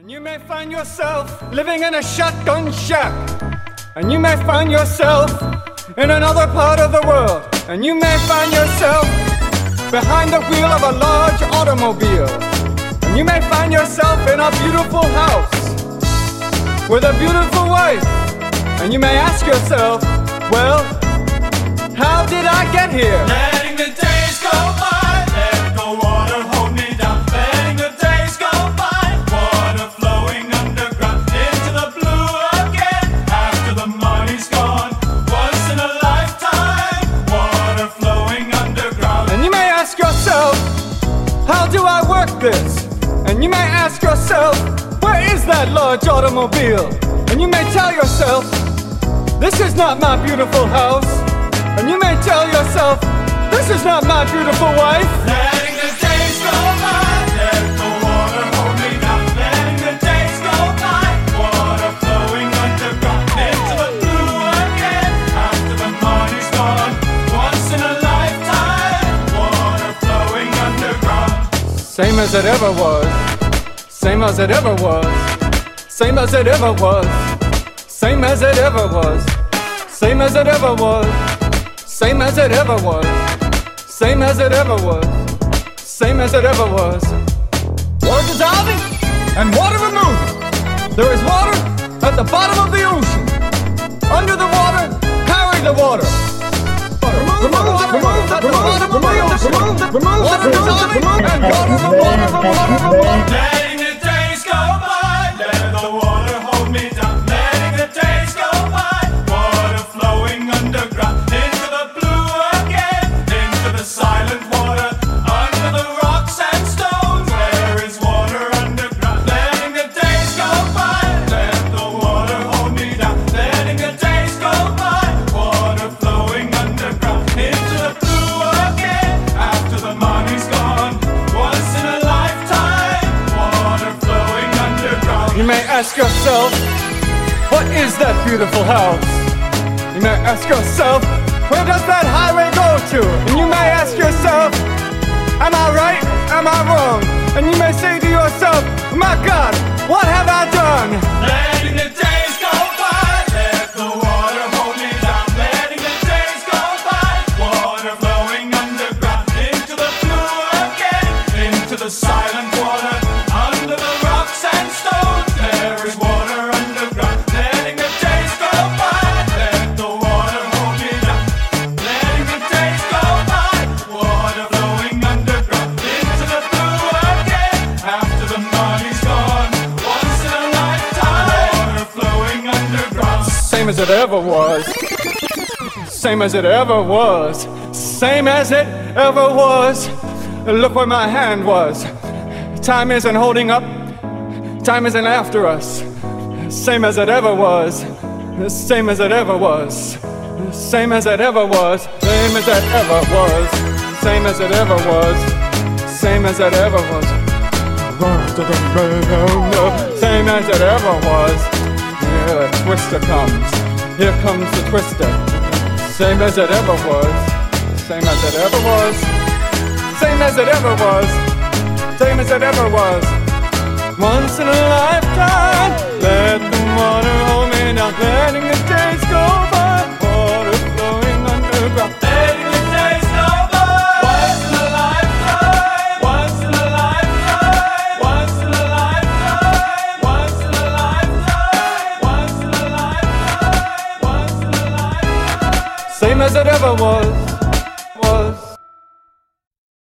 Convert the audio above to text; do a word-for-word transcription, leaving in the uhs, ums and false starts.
And you may find yourself living in a shotgun shack. And you may find yourself in another part of the world. And you may find yourself behind the wheel of a large automobile. And you may find yourself in a beautiful house with a beautiful wife. And you may ask yourself, well, how did I get here? Letting the days go by, let the water hold me down. Letting the days go by, water flowing underground into the blue again. After the money's gone, once in a lifetime, water flowing underground. And you may ask yourself, how do I work this? And you may ask yourself, where is that large automobile? And you may tell yourself, this is not my beautiful house. And you may tell yourself, this is not my beautiful wife. Letting the days go by, let the water hold me down. Letting the days go by, water flowing underground into the blue again. After the money's gone, once in a lifetime, water flowing underground. Same as it ever was. Same as it ever was. Same as it ever was. Same as it ever was. Same as it ever was. Same as it ever was. Same as it ever was. Same as it ever was. Water dissolving and water removing. There is water at the bottom of the ocean. Under the water, carry the water. Remove the water, remove the water from the ocean. Water dissolving and water from water from water from water. Letting the days go by, let the water hold me down. Letting the days go by, water flowing underground into the blue again, into the silent water, under the rocks and stones. There is water underground. Letting the days go by, let the water hold me down. Letting the days go by, water flowing underground into the blue again. After the money's gone, once in a lifetime, water flowing underground. You may ask yourself, what is that beautiful house? You may ask yourself, where does that highway go to? And you may ask yourself, am I right? Am I wrong? And you may say to yourself, my God, what have I done? Letting the days go by, let the water hold me down. Letting the days go by, water flowing underground into the blue again, into the silent water, under the rocks and stones. There is water underground. Letting the days go by, let the water hold me down. Letting the days go by, water flowing underground into the blue again. After the money's gone, once in a lifetime, water flowing underground. Same as it ever was. Same as it ever was. Same as it ever was. Look where my hand was. Time isn't holding up. Time isn't after us. Same as it ever was. Same as it ever was. Same as it ever was. Same as it ever was. Same as it ever was. Same as it ever was. Same as it ever was. Here the twister comes. Here comes the twister. Same as it ever was. Same as it ever was. Same as it ever was. Same as it ever was. Once in a lifetime, let the water hold me down. Letting the days go by, water flowing underground. Letting the days go by, once in a lifetime, once in a lifetime, once in a lifetime, once in a lifetime, once in a lifetime, once in a lifetime. Same as it ever was.